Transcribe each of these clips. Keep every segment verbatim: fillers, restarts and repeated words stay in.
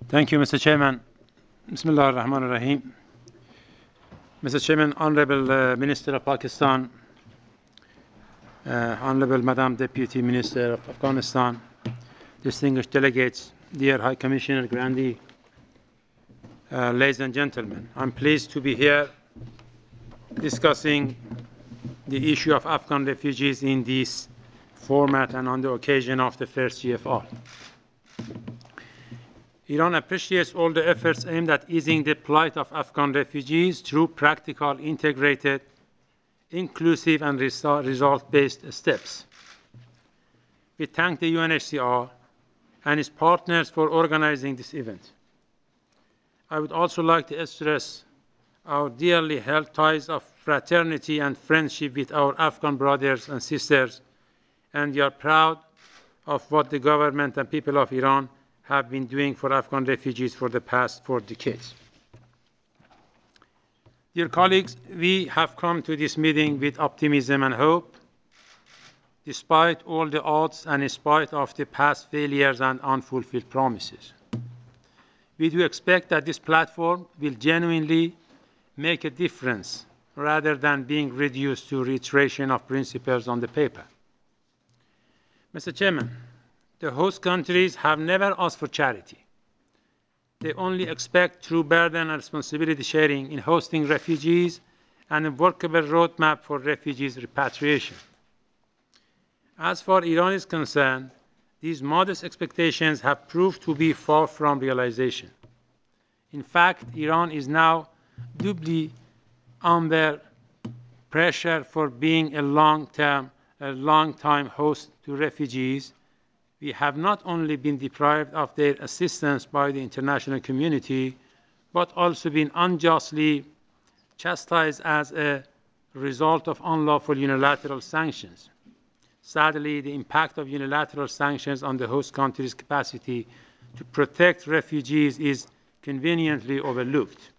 Thank you, Mister Chairman. Bismillah ar-Rahman ar-Rahim. Mister Chairman, Honorable uh, Minister of Pakistan, uh, Honorable Madam Deputy Minister of Afghanistan, distinguished delegates, dear High Commissioner Grandi, uh, ladies and gentlemen, I'm pleased to be here discussing the issue of Afghan refugees in this format and on the occasion of the first G F R. Iran appreciates all the efforts aimed at easing the plight of Afghan refugees through practical, integrated, inclusive, and result-based steps. We thank the U N H C R and its partners for organizing this event. I would also like to stress our dearly held ties of fraternity and friendship with our Afghan brothers and sisters, and we are proud of what the government and people of Iran have been doing for Afghan refugees for the past four decades. Dear colleagues, we have come to this meeting with optimism and hope, despite all the odds and in spite of the past failures and unfulfilled promises. We do expect that this platform will genuinely make a difference rather than being reduced to reiteration of principles on the paper. Mister Chairman, the host countries have never asked for charity. They only expect true burden and responsibility sharing in hosting refugees and a workable roadmap for refugees repatriation. As far as Iran is concerned, these modest expectations have proved to be far from realization. In fact, Iran is now doubly under pressure for being a long-term, a long-time host to refugees. We have not only been deprived of their assistance by the international community, but also been unjustly chastised as a result of unlawful unilateral sanctions. Sadly, the impact of unilateral sanctions on the host country's capacity to protect refugees is conveniently overlooked.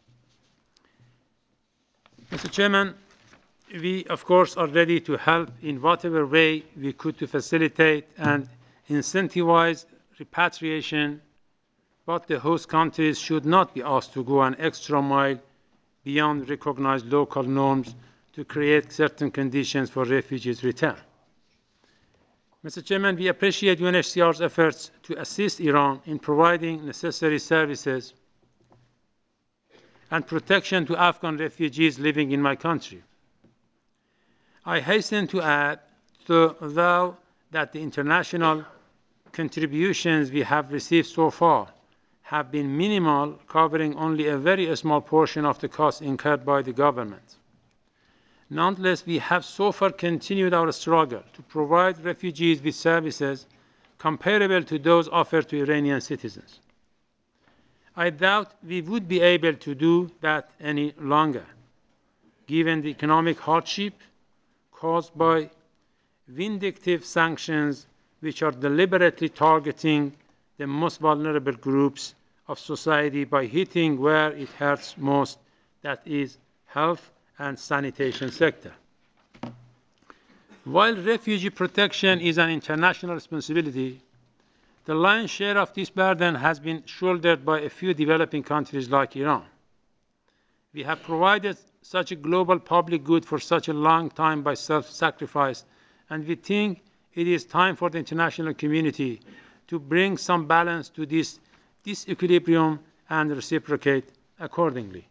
Mister Chairman, we, of course, are ready to help in whatever way we could to facilitate and incentivize repatriation, but the host countries should not be asked to go an extra mile beyond recognized local norms to create certain conditions for refugees' return. Mister Chairman, we appreciate U N H C R's efforts to assist Iran in providing necessary services and protection to Afghan refugees living in my country. I hasten to add, though, that the international contributions we have received so far have been minimal, covering only a very small portion of the costs incurred by the government. Nonetheless, we have so far continued our struggle to provide refugees with services comparable to those offered to Iranian citizens. I doubt we would be able to do that any longer, given the economic hardship caused by vindictive sanctions which are deliberately targeting the most vulnerable groups of society by hitting where it hurts most, that is, health and sanitation sector. While refugee protection is an international responsibility, the lion's share of this burden has been shouldered by a few developing countries like Iran. We have provided such a global public good for such a long time by self-sacrifice, and we think it is time for the international community to bring some balance to this disequilibrium and reciprocate accordingly.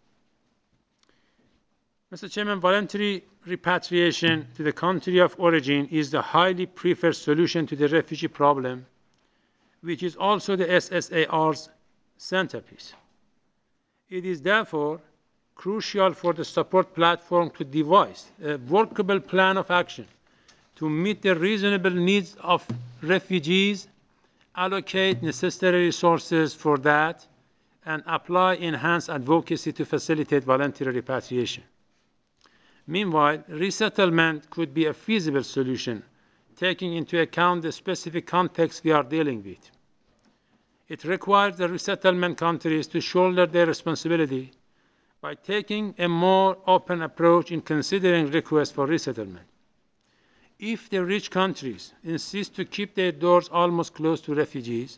Mister Chairman, voluntary repatriation to the country of origin is the highly preferred solution to the refugee problem, which is also the S S A R's centerpiece. It is therefore crucial for the support platform to devise a workable plan of action to meet the reasonable needs of refugees, allocate necessary resources for that, and apply enhanced advocacy to facilitate voluntary repatriation. Meanwhile, resettlement could be a feasible solution, taking into account the specific context we are dealing with. It requires the resettlement countries to shoulder their responsibility by taking a more open approach in considering requests for resettlement. If the rich countries insist to keep their doors almost closed to refugees,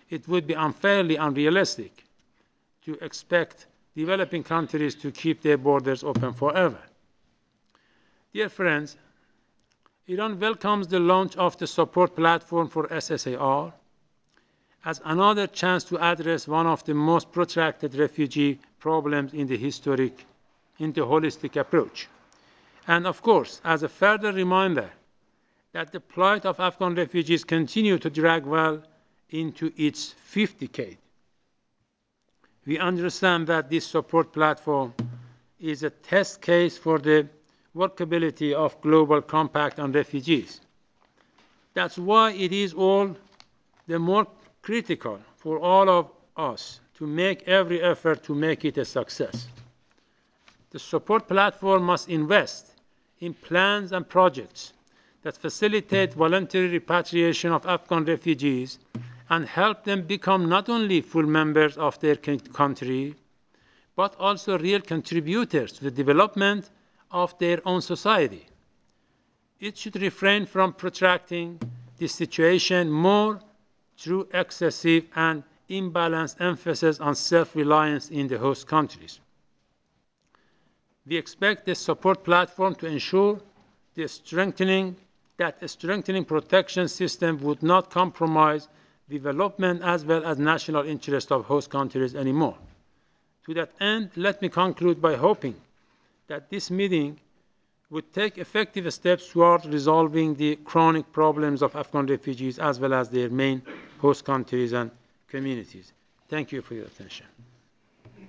it would be unfairly unrealistic to expect developing countries to keep their borders open forever. Dear friends, Iran welcomes the launch of the support platform for S S A R as another chance to address one of the most protracted refugee problems in the historic, in the holistic approach. And of course, as a further reminder that the plight of Afghan refugees continue to drag well into its fifth decade. We understand that this support platform is a test case for the workability of Global Compact on Refugees. That's why it is all the more critical for all of us to make every effort to make it a success. The support platform must invest in plans and projects that facilitate voluntary repatriation of Afghan refugees and help them become not only full members of their country, but also real contributors to the development of their own society. It should refrain from protracting this situation more through excessive and imbalanced emphasis on self-reliance in the host countries. We expect the support platform to ensure the strengthening, that a strengthening protection system would not compromise development as well as national interest of host countries anymore. To that end, let me conclude by hoping that this meeting would take effective steps toward resolving the chronic problems of Afghan refugees as well as their main host countries and communities. Thank you for your attention.